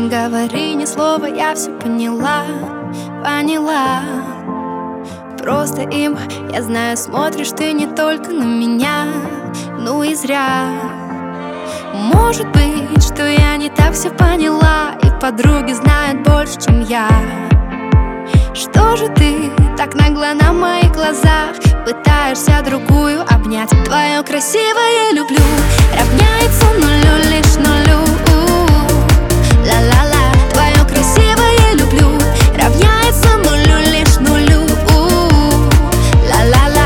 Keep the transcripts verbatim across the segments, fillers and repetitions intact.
говори ни слова, я все поняла, поняла. Просто им, я знаю, смотришь ты не только на меня, ну и зря. Может быть, что я не так все поняла, и подруги знают больше, чем я. Что же ты так нагло на моих глазах пытаешься другую обнять? Твое красивое люблю равняется нулю, лишь нулю. Ла-ла-ла. Твое красивое люблю равняется нулю, лишь нулю. Ла-ла-ла.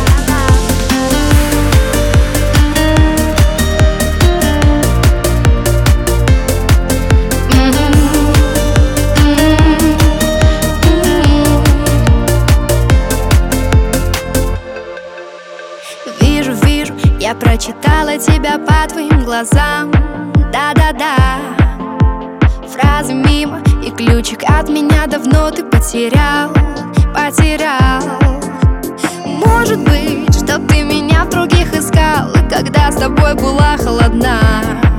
Вижу, вижу, я прочитала тебя по твоим глазам. Да-да-да. Фразы мимо, и ключик от меня давно ты потерял, потерял. Может быть, что ты меня в других искал, и когда с тобой была холодна.